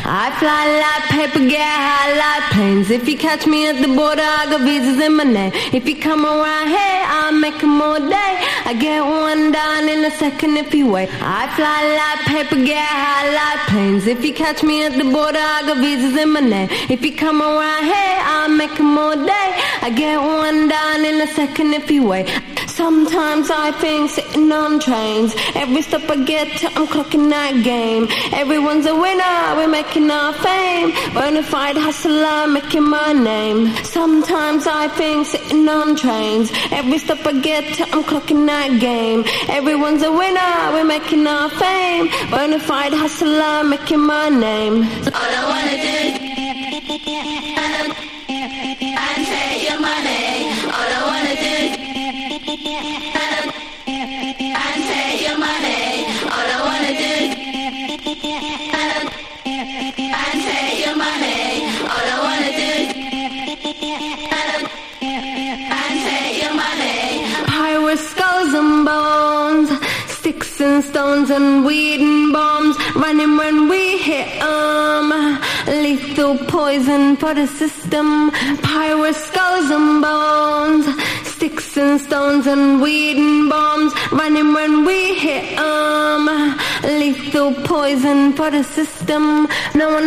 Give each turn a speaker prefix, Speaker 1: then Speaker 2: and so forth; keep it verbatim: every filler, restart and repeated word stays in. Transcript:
Speaker 1: I fly like paper, get high like planes. If you catch me at the border, I got visas in my name. If you come around here, I'll make 'em all day. I get one down in a second if you wait. I fly like paper, get high like planes. If you catch me at the border, I got visas in my name. If you come around here, I'll make 'em all day. I get one down in a second if you wait. Sometimes I think sitting on trains. Every stop I get to, I'm clocking that game. Everyone's a winner, we're making our fame. Bonafide hustler, making my name. Sometimes I think sitting on trains. Every stop I get to, I'm clocking that game. Everyone's a winner, we're making our fame. Bonafide hustler, making my name.
Speaker 2: All I wanna do and take your money. All I wanna do and take your money. All I wanna do and take your money. All I wanna do and take your money.
Speaker 1: Pirate skulls and bones, sticks and stones and weed and bombs, running when we hit 'em. Lethal poison for the system. Pirate skulls and bones, sticks and stones and weed and bombs, running when we hit 'em. Lethal poison for the system. No one